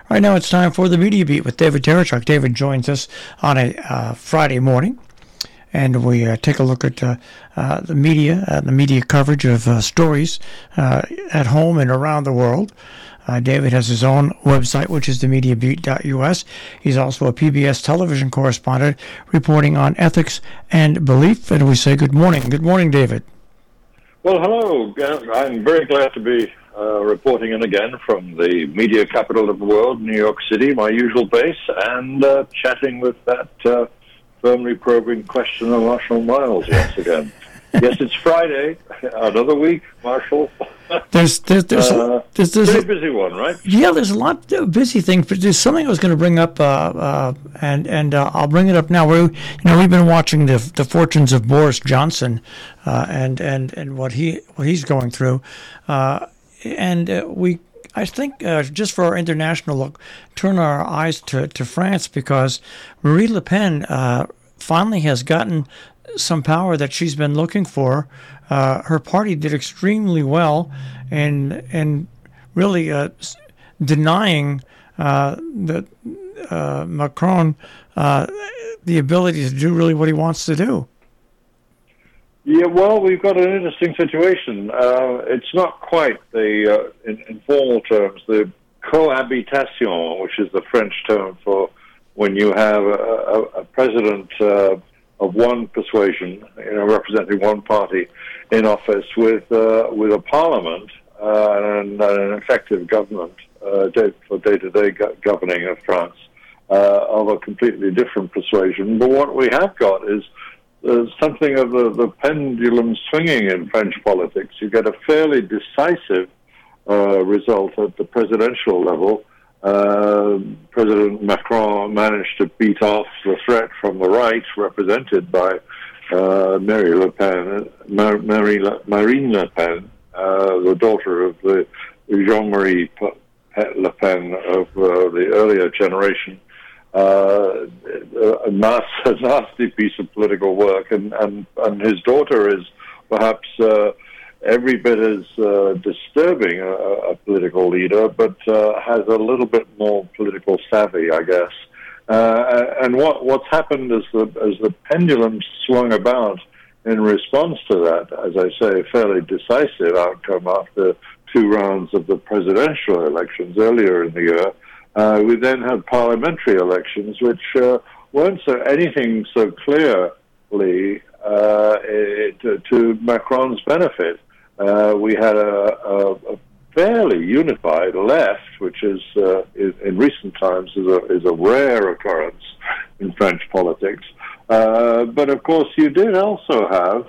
Right now it's time for the Media Beat with David Terechuk. David joins us on a Friday morning, and we take a look at the media coverage of stories at home and around the world. David has his own website, which is themediabeat.us. He's also a PBS television correspondent reporting on ethics and belief. And we say good morning. Good morning, David. Well, hello. I'm very glad to be reporting in again from the media capital of the world, New York City, my usual base, and chatting with that firmly probing question of Marshall Miles once again. Yes, it's Friday, another week, Marshall. There's pretty busy one, right? Yeah, there's a lot of busy things, but there's something I was going to bring up, and I'll bring it up now. We've been watching the fortunes of Boris Johnson, and what he's going through, I think just for our international look, turn our eyes to France, because Marine Le Pen finally has gotten some power that she's been looking for. Her party did extremely well in really denying Macron the ability to do really what he wants to do. Yeah, well, we've got an interesting situation. It's not quite in formal terms, the cohabitation, which is the French term for when you have a president of one persuasion, representing one party in office with a parliament and an effective government for day-to-day governing of France of a completely different persuasion. But what we have got is something of the pendulum swinging in French politics. You get a fairly decisive result at the presidential level. President Macron managed to beat off the threat from the right, represented by Marine Le Pen, the daughter of the Jean-Marie Le Pen of the earlier generation. A nasty piece of political work, and his daughter is perhaps every bit as disturbing a political leader, but has a little bit more political savvy, I guess. And what's happened as the pendulum swung about in response to that, as I say, a fairly decisive outcome after 2 rounds of the presidential elections earlier in the year. We then had parliamentary elections, which weren't anything so clearly to Macron's benefit. We had a fairly unified left, which is in recent times is a rare occurrence in French politics. But of course, you did also have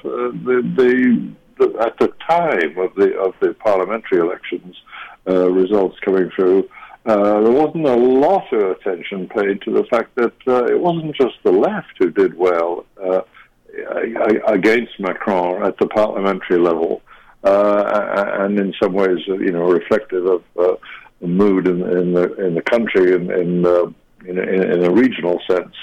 at the time of the parliamentary elections results coming through. There wasn't a lot of attention paid to the fact that it wasn't just the left who did well against Macron at the parliamentary level, and in some ways, reflective of the mood in the country in a regional sense.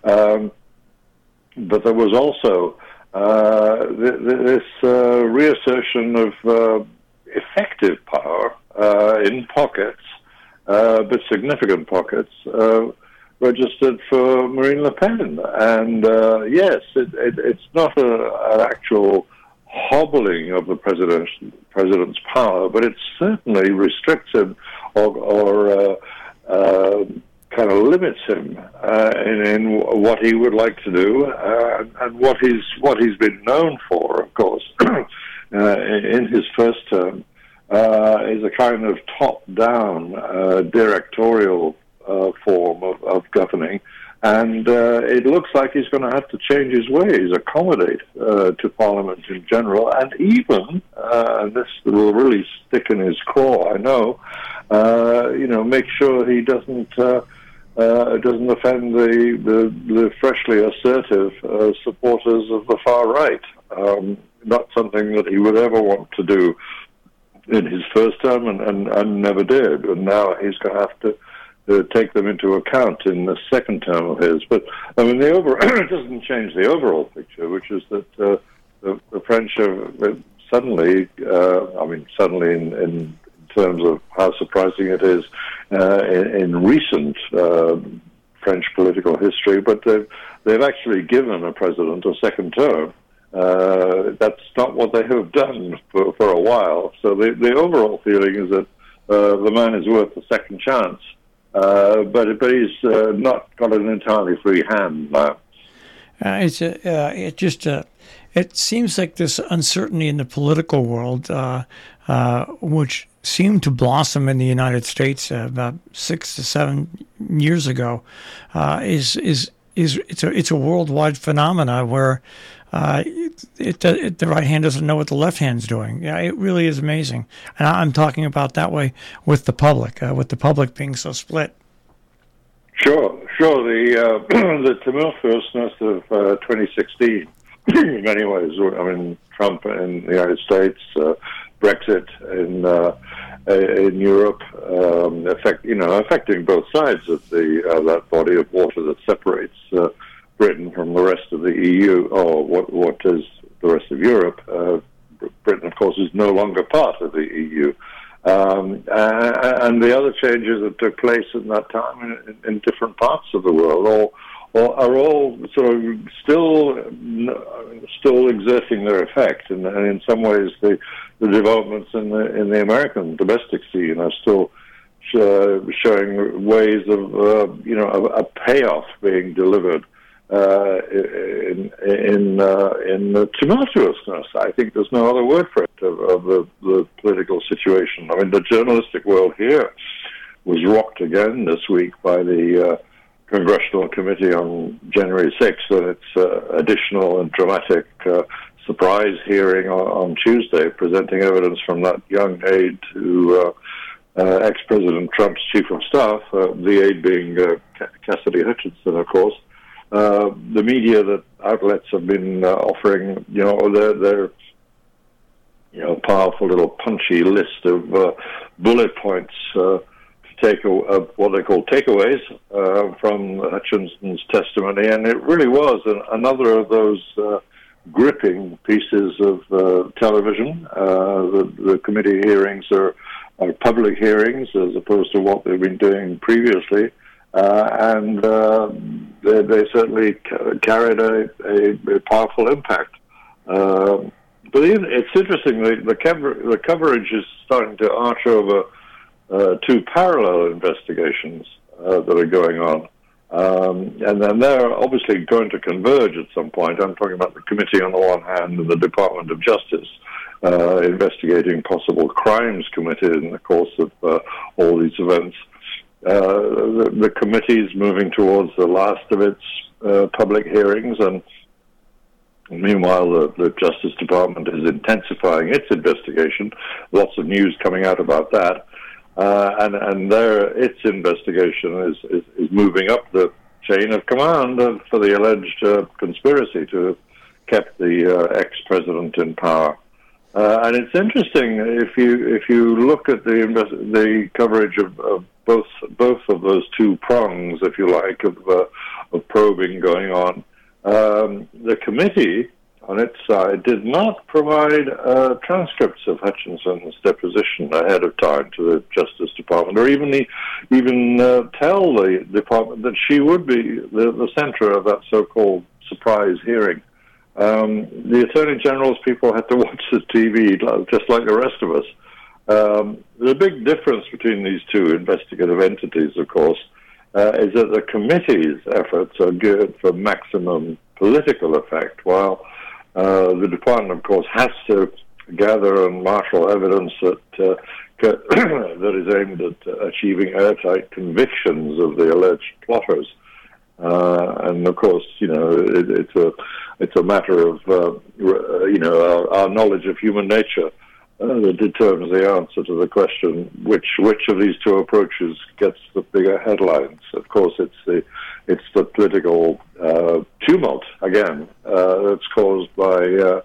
But there was also this reassertion of effective power in pockets. But significant pockets registered for Marine Le Pen. And yes, it's not an actual hobbling of the president's power, but it certainly restricts him or kind of limits him in what he would like to do and what he's been known for, of course, in his first term. Is a kind of top-down directorial form of governing, and it looks like he's going to have to change his ways, accommodate to Parliament in general, and even, and this will really stick in his craw, I know, make sure he doesn't offend the freshly assertive supporters of the far right. Not something that he would ever want to do in his first term and never did. And now he's going to have to take them into account in the second term of his. But, I mean, it doesn't change the overall picture, which is that the French have suddenly in terms of how surprising it is in recent French political history, but they've actually given a president a second term. That's not what they have done for a while. So the overall feeling is that the man is worth a second chance, but he's not got an entirely free hand now. It seems like this uncertainty in the political world, which seemed to blossom in the United States about 6 to 7 years ago, it's a worldwide phenomena where the right hand doesn't know what the left hand's doing. Yeah, it really is amazing, and I'm talking about that way with the public being so split. Sure. The tumultuousness of 2016, in many ways. I mean, Trump in the United States, Brexit in Europe, affecting both sides of that body of water that separates Britain from the rest of the EU, or what is the rest of Europe. Britain, of course, is no longer part of the EU. And the other changes that took place in that time in different parts of the world are all sort of still exerting their effect, and in some ways the developments in the American domestic scene are still showing ways of a payoff being delivered in the tumultuousness. I think there's no other word for it, of the political situation. I mean, the journalistic world here was rocked again this week by the Congressional Committee on January 6th and its additional and dramatic surprise hearing on Tuesday, presenting evidence from that young aide to ex-President Trump's chief of staff, the aide being Cassidy Hutchinson, of course. The media outlets have been offering, their powerful little punchy list of bullet points to take what they call takeaways from Hutchinson's testimony, and it really was another of those gripping pieces of television. The committee hearings are public hearings as opposed to what they've been doing previously. And they certainly carried a powerful impact. But it's interesting, the coverage is starting to arch over two parallel investigations that are going on. And then they're obviously going to converge at some point. I'm talking about the committee on the one hand and the Department of Justice investigating possible crimes committed in the course of all these events. The committee is moving towards the last of its public hearings, and meanwhile the Justice Department is intensifying its investigation. Lots of news coming out about that, and its investigation is moving up the chain of command for the alleged conspiracy to have kept the ex-president in power. And it's interesting if you look at the coverage of both of those two prongs, if you like, of probing going on. The committee, on its side, did not provide transcripts of Hutchinson's deposition ahead of time to the Justice Department, or even tell the department that she would be the center of that so-called surprise hearing. The Attorney General's people had to watch the TV just like the rest of us. The big difference between these two investigative entities, of course, is that the committee's efforts are geared for maximum political effect, while the department, of course, has to gather and marshal evidence that is aimed at achieving airtight convictions of the alleged plotters. And of course, it's a matter of our knowledge of human nature that determines the answer to the question which of these two approaches gets the bigger headlines. Of course, it's the political tumult again that's caused by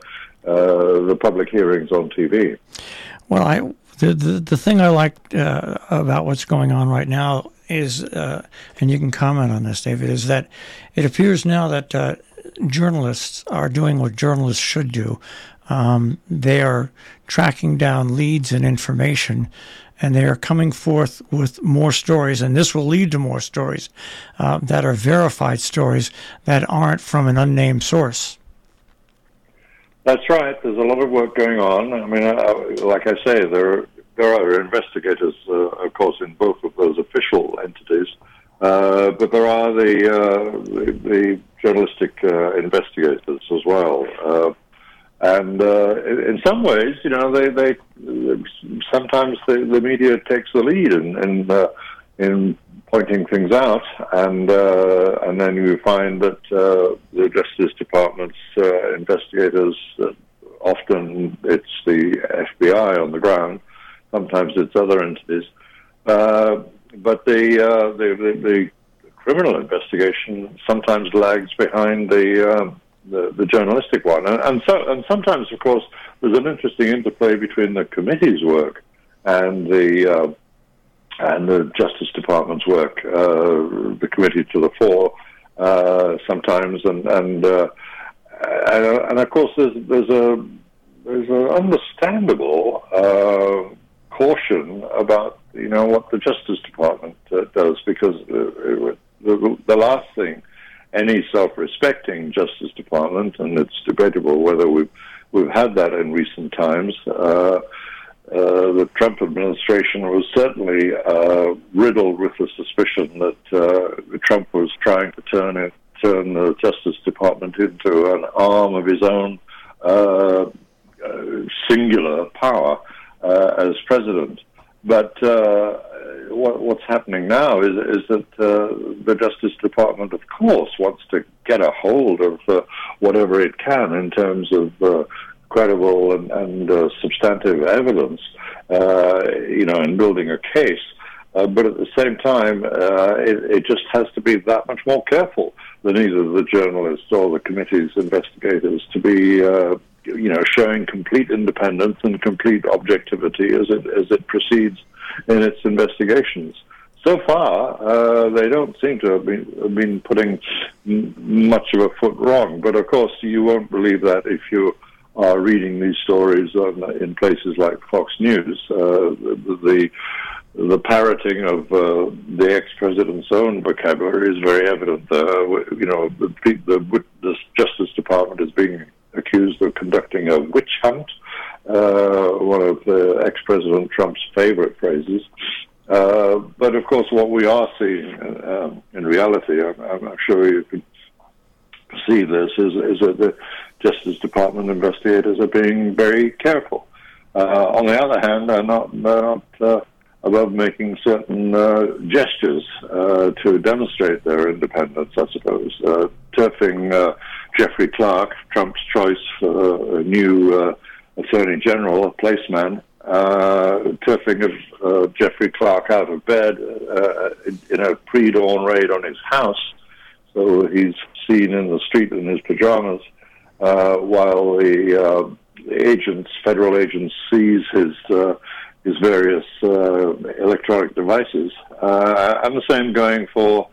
the public hearings on TV. Well, the thing I like about what's going on right now is, and you can comment on this, David, is that it appears now that journalists are doing what journalists should do. They are tracking down leads and information and they are coming forth with more stories, and this will lead to more stories that are verified stories that aren't from an unnamed source. That's right. There's a lot of work going on. I mean, like I say, there are investigators, of course, in both of those official entities, but there are the journalistic investigators as well. And in some ways, you know, they sometimes the media takes the lead in pointing things out, and then you find that the Justice Department's investigators, often it's the FBI on the ground, sometimes it's other entities, but the criminal investigation sometimes lags behind the journalistic one, and sometimes, of course, there's an interesting interplay between the committee's work and the Justice Department's work. The committee to the fore sometimes, and of course there's an understandable caution about, you know, what the Justice Department does, because the last thing any self-respecting Justice Department, and it's debatable whether we've had that in recent times. The Trump administration was certainly riddled with the suspicion that Trump was trying to turn the Justice Department into an arm of his own singular power as president. But what's happening now is that the Justice Department, of course, wants to get a hold of whatever it can in terms of credible and substantive evidence, you know, in building a case. But at the same time, it just has to be that much more careful than either the journalists or the committee's investigators to be, you know, showing complete independence and complete objectivity as it proceeds in its investigations. So far, they don't seem to have been putting much of a foot wrong. But of course, you won't believe that if you are reading these stories in places like Fox News. The parroting of the ex-president's own vocabulary is very evident. You know, the Justice Department is being accused of conducting a witch hunt, one of ex-President Trump's favorite phrases. But of course, what we are seeing in reality, I'm sure you can perceive this, is that the Justice Department investigators are being very careful. On the other hand, they're not above making certain gestures to demonstrate their independence, I suppose. Turfing Jeffrey Clark, Trump's choice for a new Attorney General, a placeman, turfing of Jeffrey Clark out of bed in a pre-dawn raid on his house, so he's seen in the street in his pajamas, while the federal agents, seize his various electronic devices, and the same going for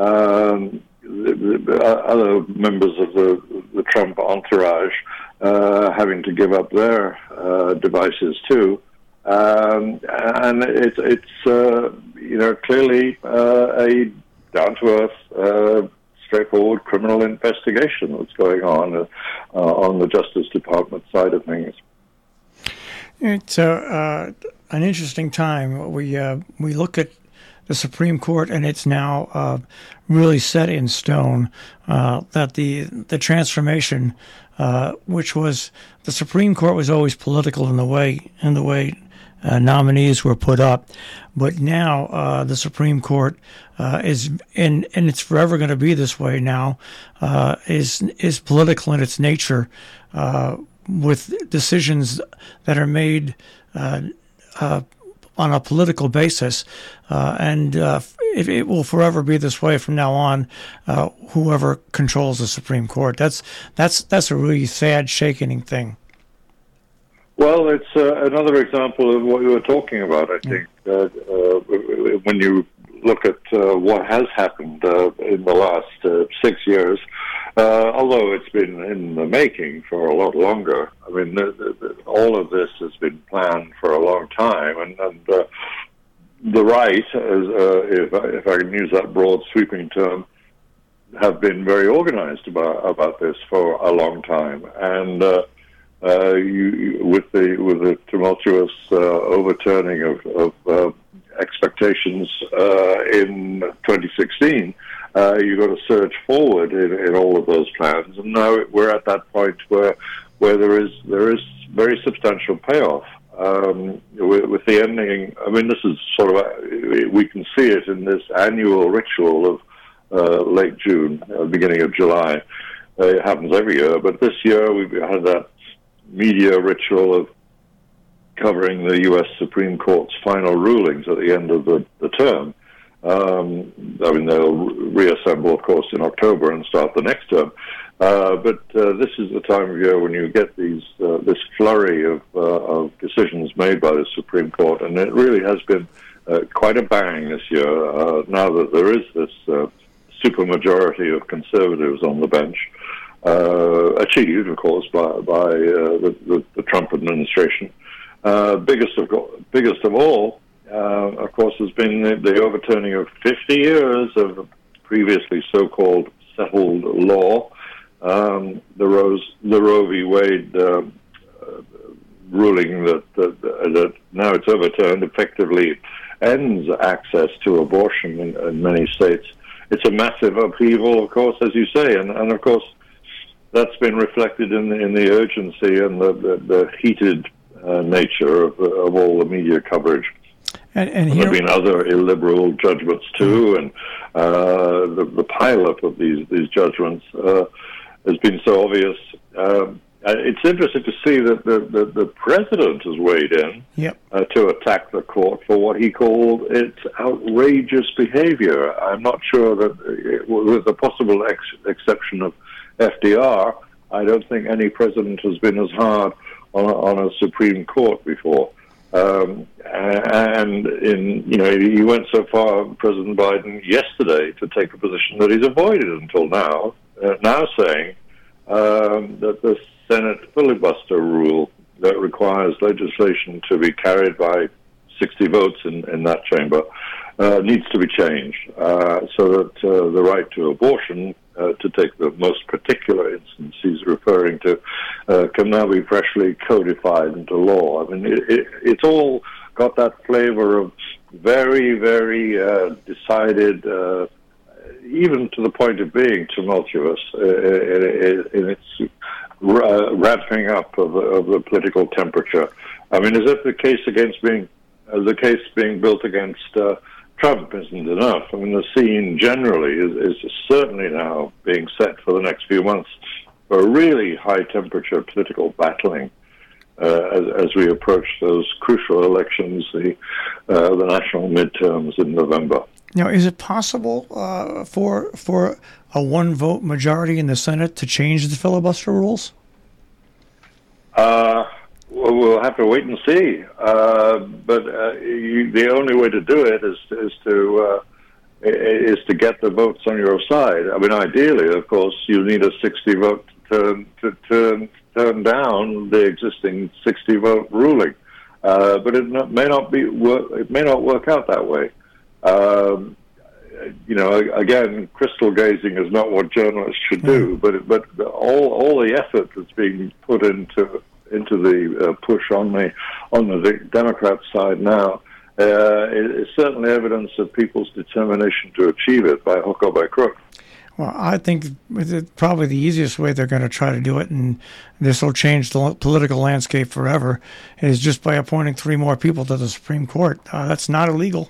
the other members of the Trump entourage, having to give up their devices too, and it's you know, clearly a down-to-earth, straightforward criminal investigation that's going on the Justice Department side of things. It's an interesting time. We look at the Supreme Court, and it's now really set in stone that the transformation, which was the Supreme Court, was always political in the way nominees were put up, but now the Supreme Court is, and it's forever going to be this way now, is political in its nature, with decisions that are made on a political basis, and it will forever be this way from now on. Whoever controls the Supreme Court, that's a really sad, shaking thing. Well, it's another example of what you were talking about. I think when you look at what has happened in the last 6 years, Although it's been in the making for a lot longer. I mean, all of this has been planned for a long time, and the right, if I can use that broad, sweeping term, have been very organized about this for a long time, and with the tumultuous overturning of expectations in 2016, you've got to surge forward in all of those plans, and now we're at that point where there is very substantial payoff. With the ending, I mean, this is sort of, we can see it in this annual ritual of late June, beginning of July. It happens every year, but this year we've had that media ritual of covering the U.S. Supreme Court's final rulings at the end of the term. I mean, they'll reassemble, of course, in October and start the next term. But this is the time of year when you get this flurry of decisions made by the Supreme Court, and it really has been quite a bang this year. Now that there is this supermajority of conservatives on the bench, achieved, of course, by the Trump administration. Biggest of all, of course, has been the overturning of 50 years of previously so-called settled law. The Roe v. Wade ruling that now it's overturned effectively ends access to abortion in many states. It's a massive upheaval, of course, as you say, and of course that's been reflected in the urgency and the heated nature of all the media coverage. And there have been other illiberal judgments too, and the pileup of these judgments has been so obvious. It's interesting to see that the president has weighed in to attack the court for what he called its outrageous behavior. I'm not sure that, with the possible exception of FDR, I don't think any president has been as hard on a Supreme Court before. And he went so far, President Biden, yesterday, to take a position that he's avoided until now, saying that the Senate filibuster rule that requires legislation to be carried by 60 votes in that chamber needs to be changed so that the right to abortion, to take the most particular instance he's referring to, can now be freshly codified into law. I mean, it's all got that flavor of very, very decided, even to the point of being tumultuous in its ramping up of the political temperature. I mean, as if the case being built against Trump isn't enough. I mean, the scene generally is certainly now being set for the next few months for a really high-temperature political battling as we approach those crucial elections, the national midterms in November. Now, is it possible for a one-vote majority in the Senate to change the filibuster rules? Well, we'll have to wait and see. But the only way to do it is to get the votes on your side. I mean, ideally, of course, you need a 60 vote to turn down the existing 60 vote ruling. But it may not work out that way. Again, crystal gazing is not what journalists should do. But all the effort that's being put into the push on the Democrat side now is certainly evidence of people's determination to achieve it by hook or by crook. Well, I think probably the easiest way they're going to try to do it, and this will change the political landscape forever, is just by appointing 3 more people to the Supreme Court. That's not illegal.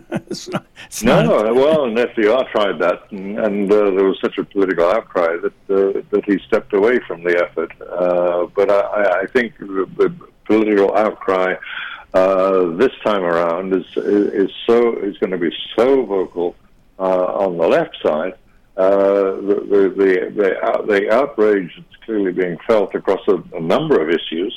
Well, and FDR tried that, and there was such a political outcry that he stepped away from the effort. But I think the political outcry this time around is going to be so vocal on the left side. The outrage that's clearly being felt across a number of issues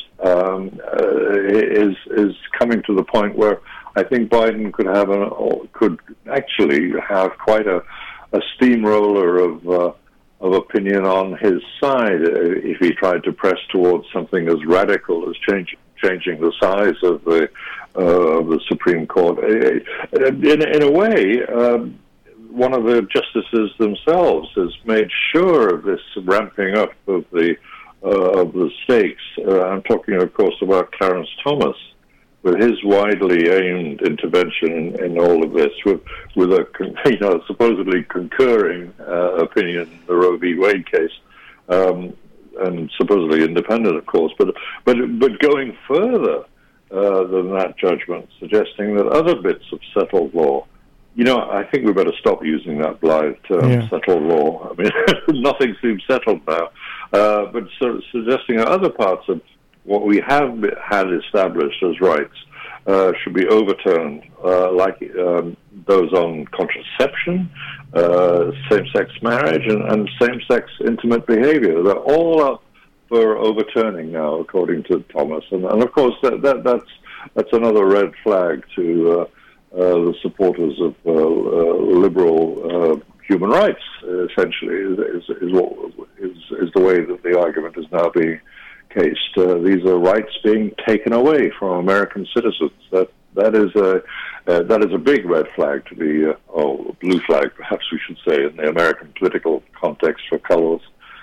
is coming to the point where I think Biden could actually have quite a steamroller of opinion on his side if he tried to press towards something as radical as changing the size of the Supreme Court. In a way, one of the justices themselves has made sure of this ramping up of the stakes. I'm talking, of course, about Clarence Thomas, with his widely aimed intervention in all of this, with a supposedly concurring opinion in the Roe v. Wade case, and supposedly independent, of course, but going further than that judgment, suggesting that other bits of settled law. I think we better stop using that blithe term, settled law. I mean, nothing seems settled now. But sort of suggesting that other parts of what we have had established as rights should be overturned, like those on contraception, same-sex marriage, and same-sex intimate behavior. They're all up for overturning now, according to Thomas. And of course, that's another red flag to the supporters of liberal human rights. Essentially, is the way that the argument is now being cased. These are rights being taken away from American citizens. That is a big red flag to be, blue flag, perhaps we should say, in the American political context for colors.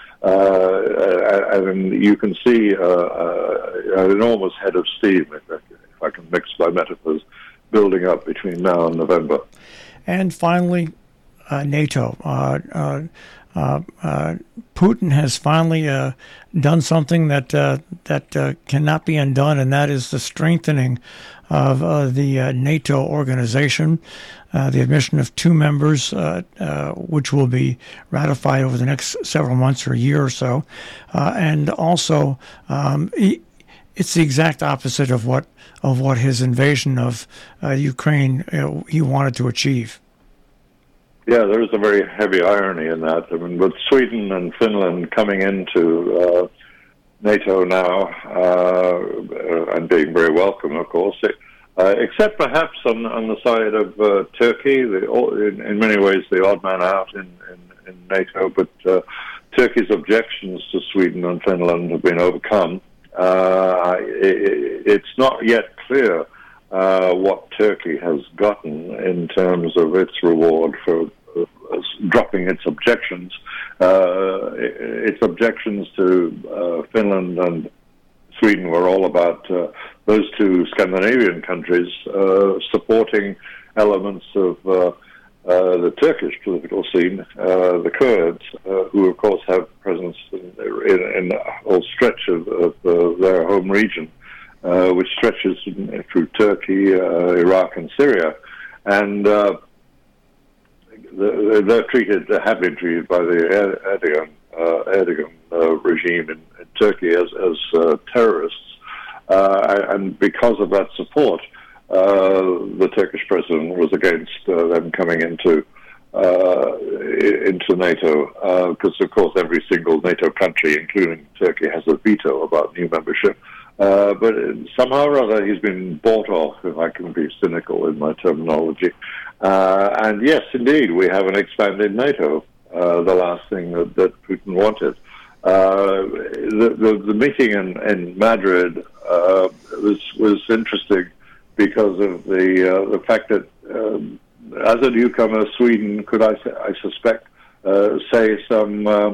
And you can see an enormous head of steam, if I can mix my metaphors, building up between now and November. And finally, NATO. Putin has finally done something that cannot be undone, and that is the strengthening of the NATO organization, the admission of 2 members, which will be ratified over the next several months or a year or so, and also it's the exact opposite of what his invasion of Ukraine he wanted to achieve. Yeah, there is a very heavy irony in that. I mean, with Sweden and Finland coming into NATO now and being very welcome, of course, except perhaps on the side of Turkey, in many ways the odd man out in NATO, but Turkey's objections to Sweden and Finland have been overcome. It's not yet clear what Turkey has gotten in terms of its reward for dropping its objections. Its objections to Finland and Sweden were all about those 2 Scandinavian countries supporting elements of the Turkish political scene, the Kurds, who of course have presence in a whole stretch of their home region, which stretches through Turkey, Iraq, and Syria, and they're have been treated by the Erdogan regime in Turkey as terrorists, and because of that support, the Turkish president was against them coming into NATO, because of course every single NATO country, including Turkey, has a veto about new membership. But somehow or other, he's been bought off, if I can be cynical in my terminology. And yes, indeed, we have an expanded NATO, the last thing that Putin wanted. The meeting in Madrid was interesting because of the fact that as a newcomer, Sweden could, I suspect, say some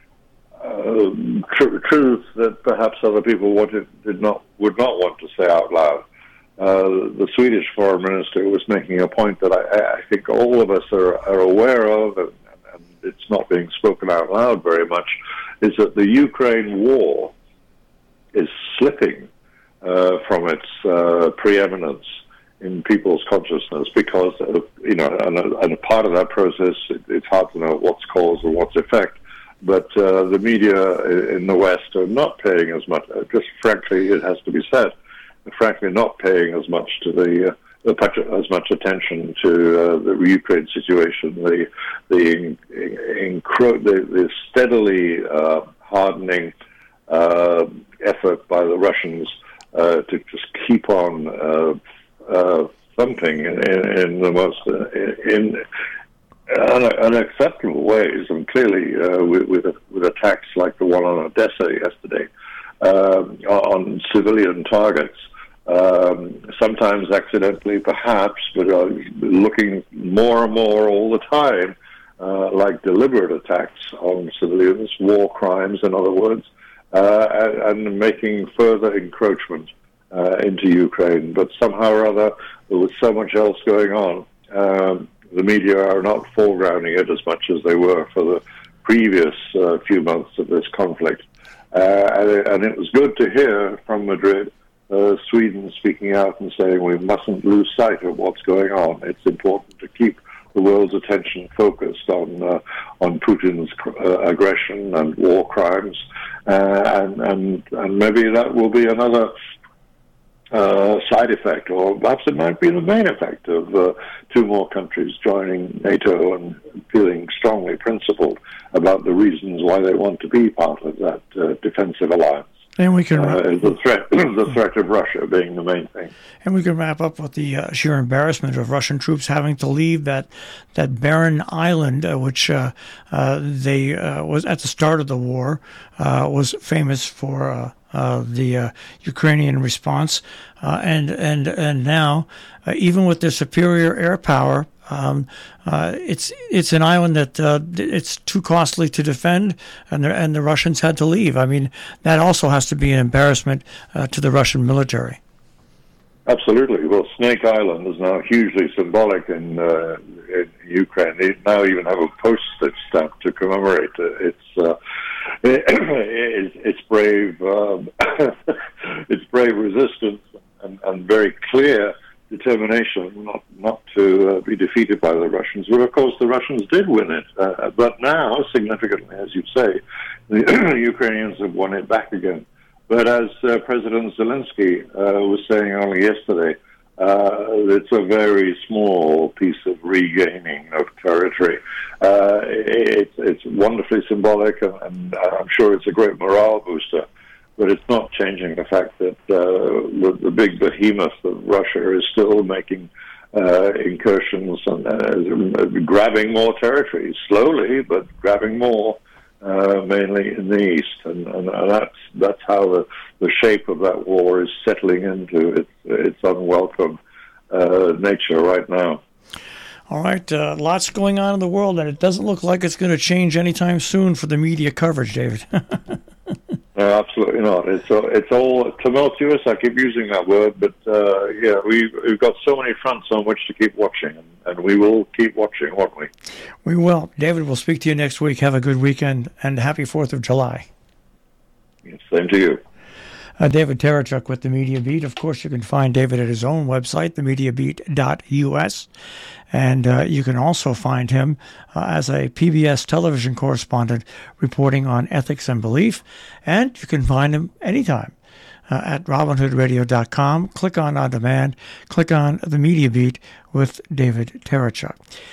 truth that perhaps other people would not want to say out loud. The Swedish foreign minister was making a point that I think all of us are aware of, and it's not being spoken out loud very much, is that the Ukraine war is slipping from its preeminence in people's consciousness because of, and a part of that process, it's hard to know what's cause and what's effect. But the media in the West are not paying as much, just frankly, it has to be said, frankly not paying as much to as much attention to the Ukraine situation, the steadily hardening effort by the Russians to just keep on thumping in the most unacceptable ways, and clearly with attacks like the one on Odessa yesterday on civilian targets, sometimes accidentally, perhaps, but looking more and more all the time like deliberate attacks on civilians, war crimes, in other words, and making further encroachment into Ukraine. But somehow or other, there was so much else going on. The media are not foregrounding it as much as they were for the previous few months of this conflict. And it was good to hear from Madrid, Sweden speaking out and saying we mustn't lose sight of what's going on. It's important to keep the world's attention focused on Putin's aggression and war crimes, and maybe that will be another side effect, or perhaps it might be the main effect of two more countries joining NATO and feeling strongly principled about the reasons why they want to be part of that defensive alliance. And we can the threat of Russia being the main thing. And we can wrap up with the sheer embarrassment of Russian troops having to leave that barren island, which they was at the start of the war was famous for the Ukrainian response, and now even with their superior air power. It's an island that it's too costly to defend, and the Russians had to leave. I mean, that also has to be an embarrassment to the Russian military. Absolutely. Well, Snake Island is now hugely symbolic in Ukraine. They now even have a postage stamp to commemorate its brave its brave resistance and very clear determination not to be defeated by the Russians. But of course, the Russians did win it. But now, significantly, as you say, the Ukrainians have won it back again. But as President Zelensky was saying only yesterday, it's a very small piece of regaining of territory. It's wonderfully symbolic, and I'm sure it's a great morale booster. But it's not changing the fact that the big behemoth of Russia is still making incursions and grabbing more territory, slowly, but grabbing more, mainly in the east. And that's how the shape of that war is settling into its unwelcome nature right now. All right, lots going on in the world, and it doesn't look like it's going to change anytime soon for the media coverage, David. No, absolutely not. It's all tumultuous. I keep using that word, but yeah, we've got so many fronts on which to keep watching, and we will keep watching, won't we? We will. David, we'll speak to you next week. Have a good weekend, and happy 4th of July. Same to you. David Terechuk with The Media Beat. Of course, you can find David at his own website, themediabeat.us. And you can also find him as a PBS television correspondent reporting on ethics and belief. And you can find him anytime at RobinHoodRadio.com. Click on demand. Click on The Media Beat with David Terechuk.